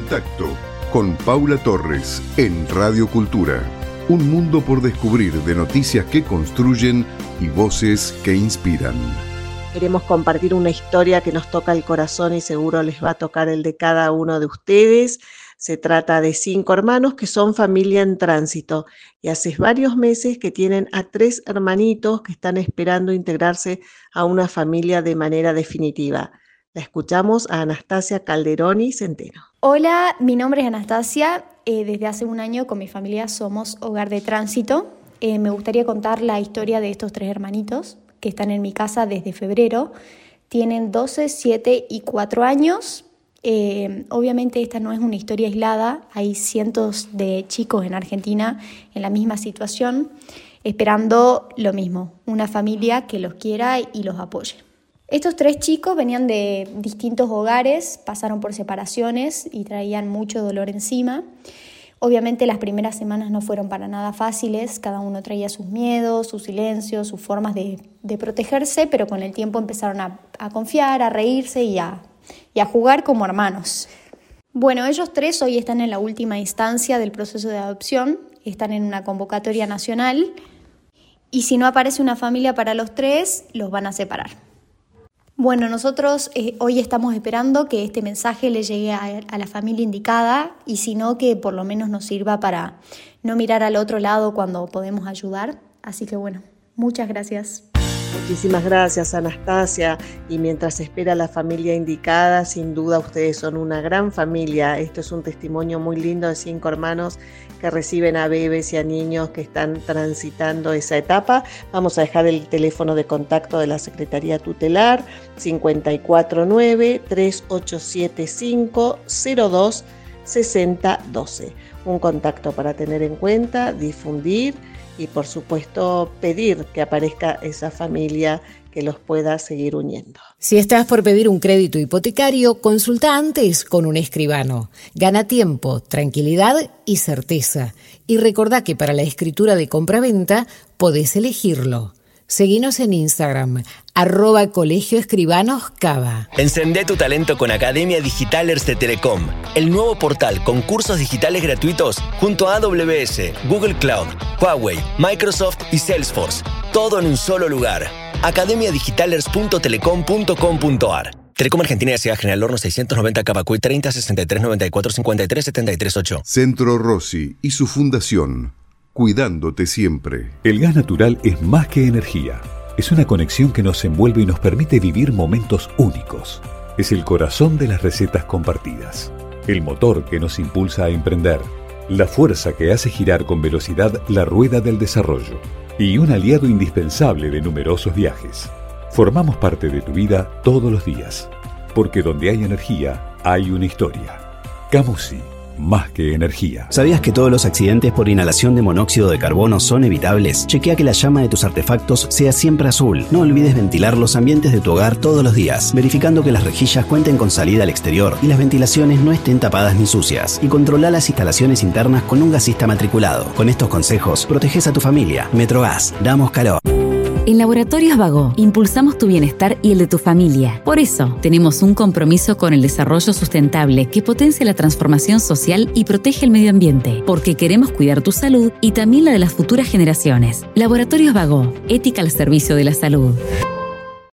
Contacto con Paula Torres en Radio Cultura. Un mundo por descubrir de noticias que construyen y voces que inspiran. Queremos compartir una historia que nos toca el corazón y seguro les va a tocar el de cada uno de ustedes. Se trata de 5 hermanos que son familia en tránsito y hace varios meses que tienen a 3 hermanitos que están esperando integrarse a una familia de manera definitiva. La escuchamos a Anastasia Calderoni Centeno. Hola, mi nombre es Anastasia. Desde hace un año con mi familia somos Hogar de Tránsito. Me gustaría contar la historia de estos 3 hermanitos que están en mi casa desde febrero. Tienen 12, 7 y 4 años. Obviamente esta no es una historia aislada. Hay cientos de chicos en Argentina en la misma situación, esperando lo mismo, una familia que los quiera y los apoye. Estos 3 chicos venían de distintos hogares, pasaron por separaciones y traían mucho dolor encima. Obviamente las primeras semanas no fueron para nada fáciles, cada uno traía sus miedos, sus silencios, sus formas de protegerse, pero con el tiempo empezaron a confiar, a reírse y a jugar como hermanos. Bueno, ellos 3 hoy están en la última instancia del proceso de adopción, están en una convocatoria nacional y si no aparece una familia para los 3, los van a separar. Bueno, nosotros hoy estamos esperando que este mensaje le llegue a la familia indicada y si no, que por lo menos nos sirva para no mirar al otro lado cuando podemos ayudar. Así que bueno, muchas gracias. Muchísimas gracias, Anastasia. Y mientras espera la familia indicada, sin duda ustedes son una gran familia. Esto es un testimonio muy lindo de 5 hermanos que reciben a bebés y a niños que están transitando esa etapa. Vamos a dejar el teléfono de contacto de la Secretaría Tutelar, 549-3875-026012. Un contacto para tener en cuenta, difundir y por supuesto pedir que aparezca esa familia que los pueda seguir uniendo. Si estás por pedir un crédito hipotecario, consulta antes con un escribano. Gana tiempo, tranquilidad y certeza. Y recordá que para la escritura de compraventa podés elegirlo. Seguinos en Instagram, @colegioescribanoscava. Encendé tu talento con Academia Digitalers de Telecom, el nuevo portal con cursos digitales gratuitos junto a AWS, Google Cloud, Huawei, Microsoft y Salesforce. Todo en un solo lugar. academiadigitalers.telecom.com.ar. Telecom Argentina S.A. General Horno 690 Cavacuy 30 63 94 53 73 8. Centro Rossi y su fundación, cuidándote siempre. El gas natural es más que energía. Es una conexión que nos envuelve y nos permite vivir momentos únicos. Es el corazón de las recetas compartidas. El motor que nos impulsa a emprender. La fuerza que hace girar con velocidad la rueda del desarrollo. Y un aliado indispensable de numerosos viajes. Formamos parte de tu vida todos los días. Porque donde hay energía, hay una historia. Camusi. Más que energía. ¿Sabías que todos los accidentes por inhalación de monóxido de carbono son evitables? Chequea que la llama de tus artefactos sea siempre azul. No olvides ventilar los ambientes de tu hogar todos los días, verificando que las rejillas cuenten con salida al exterior y las ventilaciones no estén tapadas ni sucias. Y controla las instalaciones internas con un gasista matriculado. Con estos consejos, proteges a tu familia. Metrogas, damos calor. En Laboratorios Bagó impulsamos tu bienestar y el de tu familia. Por eso, tenemos un compromiso con el desarrollo sustentable que potencia la transformación social y protege el medio ambiente, porque queremos cuidar tu salud y también la de las futuras generaciones. Laboratorios Bagó, ética al servicio de la salud.